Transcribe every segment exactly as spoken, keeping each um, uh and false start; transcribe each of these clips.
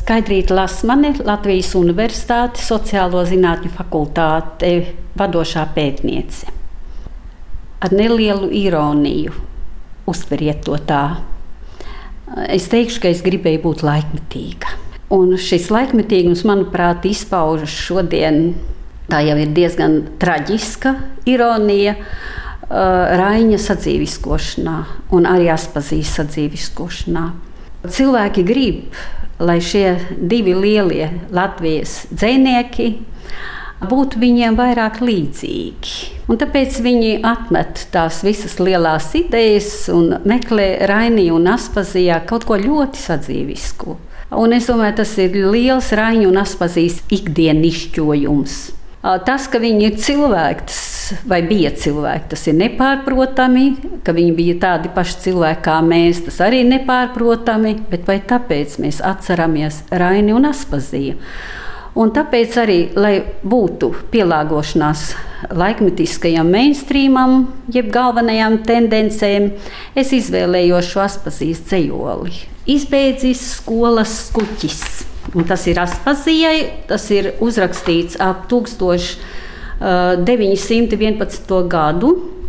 Skaidrīta Lasmane, Latvijas Universitāte, Sociālo zinātņu fakultāte, vadošā pētniece. Ar nelielu ironiju uztveriet to tā. Es teikšu, ka es gribēju būt laikmetīga. Un šis laikmetīgums, manuprāt, izpaužas šodien, tā jau ir diezgan traģiska ironija, Raiņa sadzīviskošanā un arī Aspazijas sadzīviskošanā. Cilvēki grib, lai šie divi lielie Latvijas dzejnieki būtu viņiem vairāk līdzīgi. Un tāpēc viņi atmet tās visas lielās idejas un meklē Rainī un Aspazijā kaut ko ļoti sadzīvisku. Un es domāju, tas ir liels Raiņu un Aspazijas ikdienišķojums. Tas, ka viņi ir cilvēki, tas, vai bija cilvēki, tas ir nepārprotami, ka viņi bija tādi paši cilvēki kā mēs, tas arī ir nepārprotami, bet vai tāpēc mēs atceramies Raini un Aspaziju? Un tāpēc arī, lai būtu pielāgošanās laikmetiskajam mainstreamam, jeb galvenajām tendencēm, es izvēlējos šo Aspazijas dzejoli. Izbeidzis skolas skuķis. Un tas ir Aspazijai, tas ir uzrakstīts ap tūkstoš deviņsimt vienpadsmito gadu.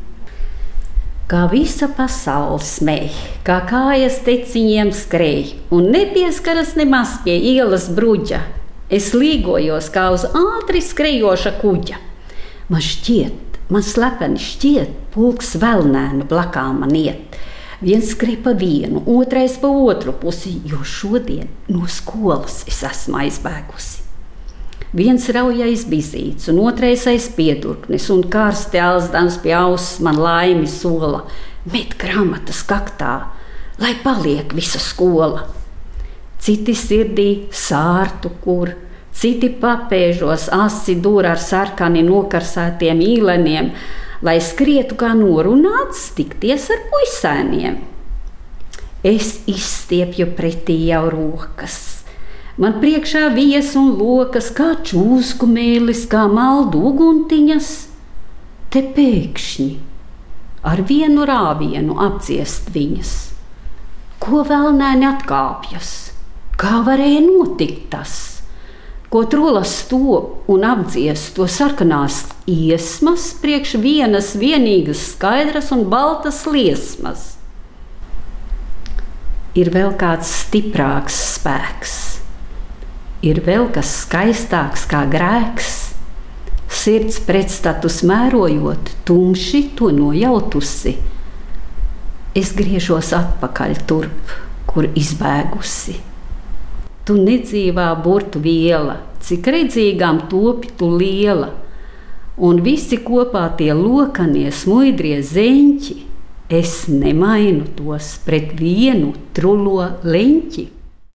Kā visa pasaule smēj, kā kājas teciņiem skrēj, un nepieskaras nemaz pie ielas bruģa. Es līgojos kā uz ātri skrejoša kuģa. Man šķiet, man slepeni šķiet, pulks velnēnu blakām man iet. Viens skrien pa vienu, otrais pa otru pusi, jo šodien no skolas es esmu aizbēgusi. Viens raujais bizīts, un otrais aiz piedurknes, un karsti elzdams pie auss man laimi sola. Met gramatas kaktā, lai paliek visa skola. Citi sirdī sārtu kur, citi papēžos asi dur ar sarkani nokarsētiem īleniem, lai skrietu kā norunāts tikties ar puisēniem. Es izstiepju pretī jau rokas. Man priekšā vies un lokas, kā čūsku mēlis, kā maldu uguntiņas. Te pēkšņi ar vienu rāvienu apdziest viņas. Ko velnēni atkāpjas? Kā varēja notikt tas? Ko trolas stop un apdziest to sarkanās iesmas priekš vienas vienīgas skaidras un baltas liesmas. Ir vēl kāds stiprāks spēks, ir vēl kas skaistāks kā grēks, sirds pretstatus mērojot, tumši to nojautusi. Es griežos atpakaļ turp, kur izbēgusi. Tu nedzīvā burtu viela, cik redzīgām topi tu liela, un visi kopā tie lokanie smuidrie zeņķi, es nemainu tos pret vienu trulo leņķi.